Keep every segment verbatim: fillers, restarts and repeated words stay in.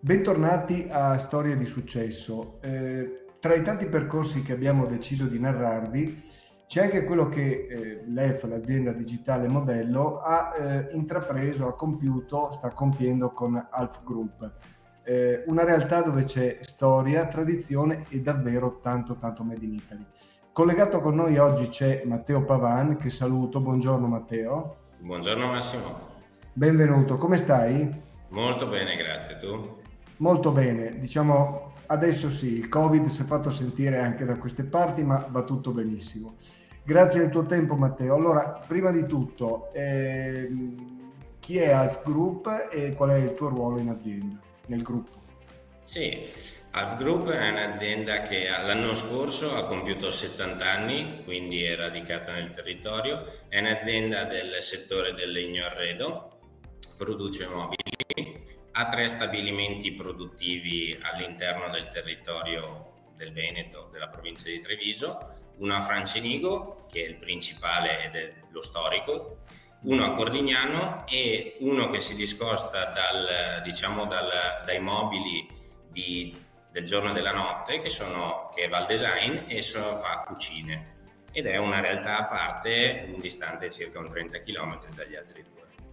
Bentornati a Storie di Successo. Eh, tra i tanti percorsi che abbiamo deciso di narrarvi, c'è anche quello che eh, l'E F, l'azienda digitale modello, ha eh, intrapreso, ha compiuto, sta compiendo con Alf Group. Eh, una realtà dove c'è storia, tradizione e davvero tanto tanto made in Italy. Collegato con noi oggi c'è Matteo Pavan, che saluto. Buongiorno Matteo. Buongiorno Massimo. Benvenuto, come stai? Molto bene, grazie. Tu? Molto bene, diciamo adesso sì, il Covid si è fatto sentire anche da queste parti, ma va tutto benissimo. Grazie del tuo tempo Matteo. Allora, prima di tutto, ehm, chi è Alf Group e qual è il tuo ruolo in azienda, nel gruppo? Sì, Alf Group è un'azienda che l'anno scorso ha compiuto settanta anni, quindi è radicata nel territorio. È un'azienda del settore del legno arredo, produce mobili, ha tre stabilimenti produttivi all'interno del territorio del Veneto, della provincia di Treviso, uno a Francenigo, che è il principale ed è lo storico, uno a Cordignano e uno che si discosta dal, diciamo, dal, dai mobili di, del giorno e della notte, che, sono, che è Val Design e sono, fa cucine. Ed è una realtà a parte, distante circa un trenta chilometri dagli altri due.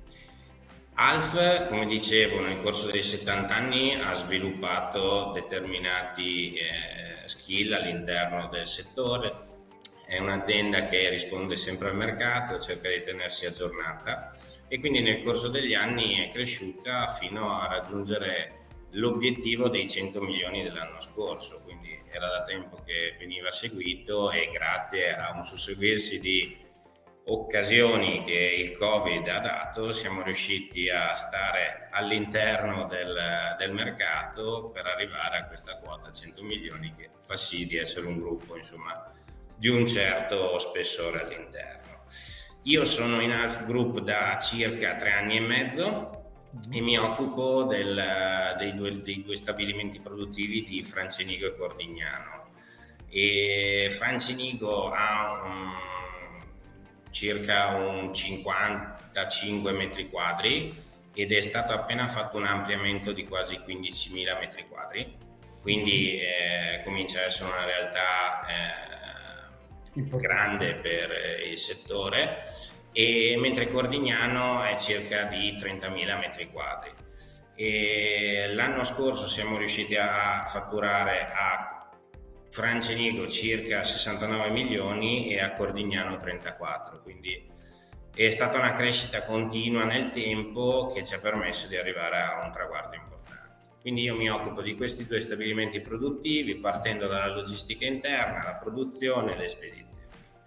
Alf, come dicevo, nel corso dei settanta anni ha sviluppato determinati eh, skill all'interno del settore. È un'azienda che risponde sempre al mercato, cerca di tenersi aggiornata e quindi nel corso degli anni è cresciuta fino a raggiungere l'obiettivo dei cento milioni dell'anno scorso, quindi era da tempo che veniva seguito e grazie a un susseguirsi di occasioni che il Covid ha dato siamo riusciti a stare all'interno del, del mercato per arrivare a questa quota cento milioni, che fa sì di essere un gruppo insomma di un certo spessore all'interno. Io sono in Alf Group da circa tre anni e mezzo e mi occupo del, dei, due, dei due stabilimenti produttivi di Francenigo e Cordignano. E Francenigo ha un circa un cinquantacinque metri quadri ed è stato appena fatto un ampliamento di quasi quindicimila metri quadri, quindi eh, comincia a essere una realtà eh, grande per il settore, e mentre Cordignano è circa di trentamila metri quadri. E l'anno scorso siamo riusciti a fatturare a Francenigo circa sessantanove milioni e a Cordignano trentaquattro, quindi è stata una crescita continua nel tempo che ci ha permesso di arrivare a un traguardo importante. Quindi io mi occupo di questi due stabilimenti produttivi, partendo dalla logistica interna, la produzione e le spedizioni.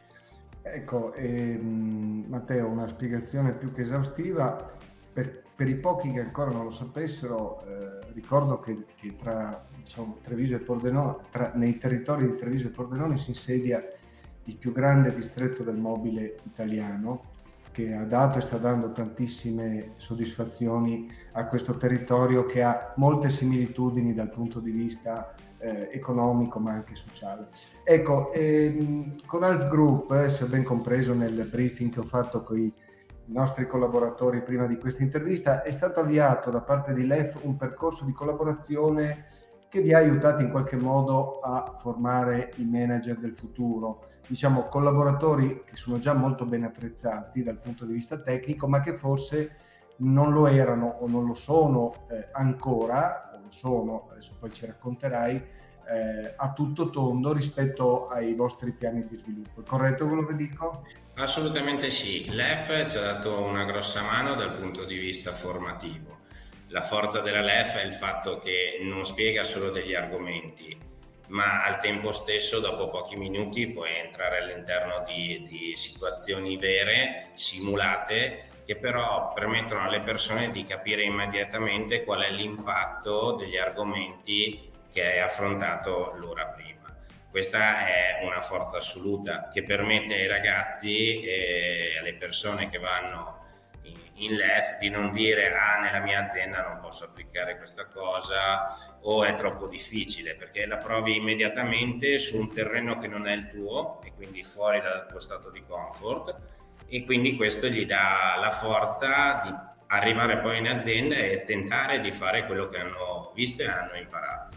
Ecco, ehm, Matteo, una spiegazione più che esaustiva. Per, per i pochi che ancora non lo sapessero, eh, ricordo che, che tra diciamo, Treviso e Pordenone, tra, nei territori di Treviso e Pordenone si insedia il più grande distretto del mobile italiano, che ha dato e sta dando tantissime soddisfazioni a questo territorio, che ha molte similitudini dal punto di vista eh, economico ma anche sociale. Ecco, ehm, con Alf Group, eh, se ho ben compreso nel briefing che ho fatto con i nostri collaboratori prima di questa intervista, è stato avviato da parte di L E F un percorso di collaborazione che vi ha aiutati in qualche modo a formare i manager del futuro, diciamo collaboratori che sono già molto ben attrezzati dal punto di vista tecnico, ma che forse non lo erano o non lo sono eh, ancora, o lo sono, adesso poi ci racconterai, Eh, a tutto tondo rispetto ai vostri piani di sviluppo. È corretto quello che dico? Assolutamente sì, l'E F ci ha dato una grossa mano dal punto di vista formativo. La forza della L E F è il fatto che non spiega solo degli argomenti, ma al tempo stesso dopo pochi minuti puoi entrare all'interno di, di situazioni vere, simulate, che però permettono alle persone di capire immediatamente qual è l'impatto degli argomenti che hai affrontato l'ora prima. Questa è una forza assoluta che permette ai ragazzi e alle persone che vanno in, in L E F di non dire ah, nella mia azienda non posso applicare questa cosa o è troppo difficile, perché la provi immediatamente su un terreno che non è il tuo e quindi fuori dal tuo stato di comfort, e quindi questo gli dà la forza di arrivare poi in azienda e tentare di fare quello che hanno visto e hanno imparato.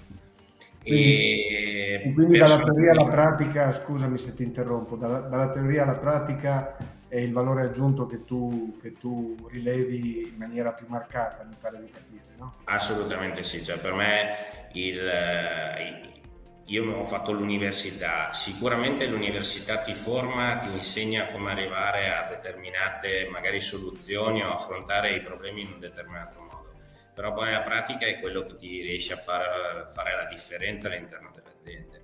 Quindi, E quindi dalla teoria alla pratica, scusami se ti interrompo, dalla, dalla teoria alla pratica è il valore aggiunto che tu, che tu rilevi in maniera più marcata, mi pare di capire, no? Assolutamente sì, cioè per me il, io ho fatto l'università, sicuramente l'università ti forma, ti insegna come arrivare a determinate magari soluzioni o affrontare i problemi in un determinato modo, però poi la pratica è quello che ti riesce a far, fare la differenza all'interno delle aziende.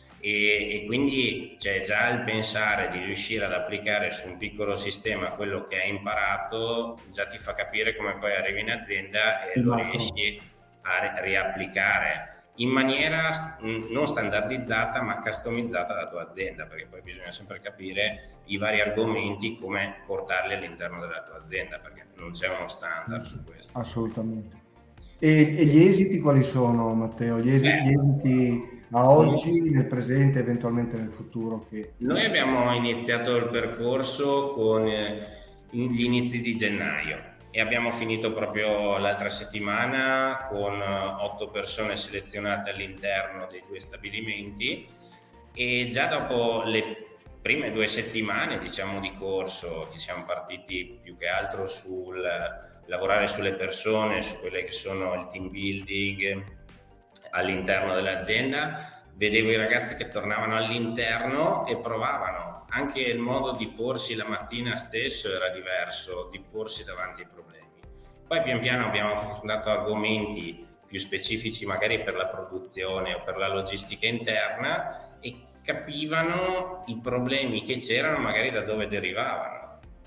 E, e quindi c'è già il pensare di riuscire ad applicare su un piccolo sistema quello che hai imparato, già ti fa capire come poi arrivi in azienda e lo riesci a riapplicare in maniera non standardizzata ma customizzata alla tua azienda, perché poi bisogna sempre capire i vari argomenti, come portarli all'interno della tua azienda, perché non c'è uno standard su questo. Assolutamente. E, e gli esiti quali sono, Matteo? Gli esiti, gli esiti a oggi, nel presente, eventualmente nel futuro? Che... Noi abbiamo iniziato il percorso con gli inizi di gennaio e abbiamo finito proprio l'altra settimana con otto persone selezionate all'interno dei due stabilimenti, e già dopo le prime due settimane, diciamo, di corso, che siamo partiti più che altro sul lavorare sulle persone, su quelle che sono il team building all'interno dell'azienda, vedevo i ragazzi che tornavano all'interno e provavano. Anche il modo di porsi la mattina stesso era diverso, di porsi davanti ai problemi. Poi pian piano abbiamo affrontato argomenti più specifici magari per la produzione o per la logistica interna, e capivano i problemi che c'erano, magari da dove derivavano.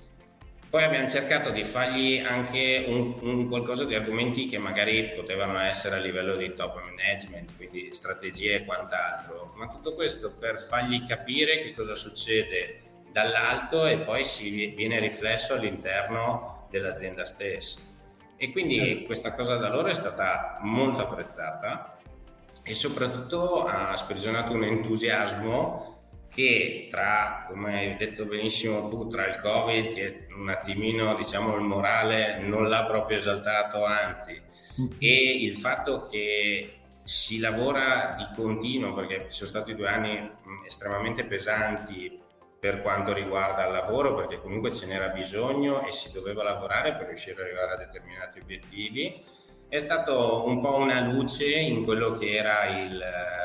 Poi abbiamo cercato di fargli anche un, un qualcosa di argomenti che magari potevano essere a livello di top management, quindi strategie e quant'altro, ma tutto questo per fargli capire che cosa succede dall'alto e poi si viene riflesso all'interno dell'azienda stessa. E quindi questa cosa da loro è stata molto apprezzata e soprattutto ha sprigionato un entusiasmo che, tra, come hai detto benissimo tu, tra il Covid, che un attimino, diciamo, il morale non l'ha proprio esaltato, anzi, e il fatto che si lavora di continuo, perché ci sono stati due anni estremamente pesanti per quanto riguarda il lavoro, perché comunque ce n'era bisogno e si doveva lavorare per riuscire ad arrivare a determinati obiettivi, è stato un po' una luce in quello che era il...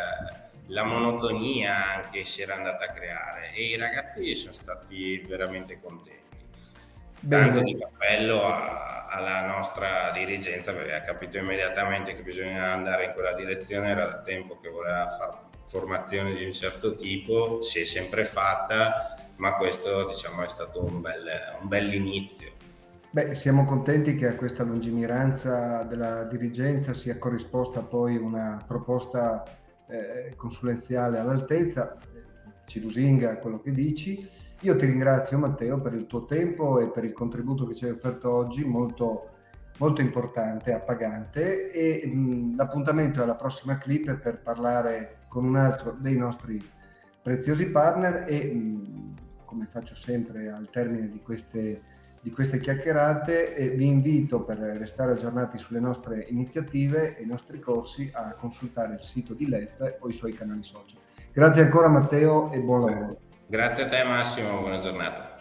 la monotonia anche si era andata a creare, e i ragazzi sono stati veramente contenti. Tanto di cappello a, alla nostra dirigenza, perché ha capito immediatamente che bisognava andare in quella direzione, era da tempo che voleva fare formazione di un certo tipo, si è sempre fatta, ma questo, diciamo, è stato un bel, un bell'inizio. Beh, siamo contenti che a questa lungimiranza della dirigenza sia corrisposta poi una proposta Eh, consulenziale all'altezza. Ci lusinga quello che dici. Io ti ringrazio, Matteo, per il tuo tempo e per il contributo che ci hai offerto oggi, molto, molto importante, appagante, e mh, l'appuntamento è alla prossima clip per parlare con un altro dei nostri preziosi partner e mh, come faccio sempre al termine di queste di queste chiacchierate, e vi invito, per restare aggiornati sulle nostre iniziative e i nostri corsi, a consultare il sito di L E F o i suoi canali social. Grazie ancora, Matteo, e buon lavoro. Grazie a te, Massimo, buona giornata.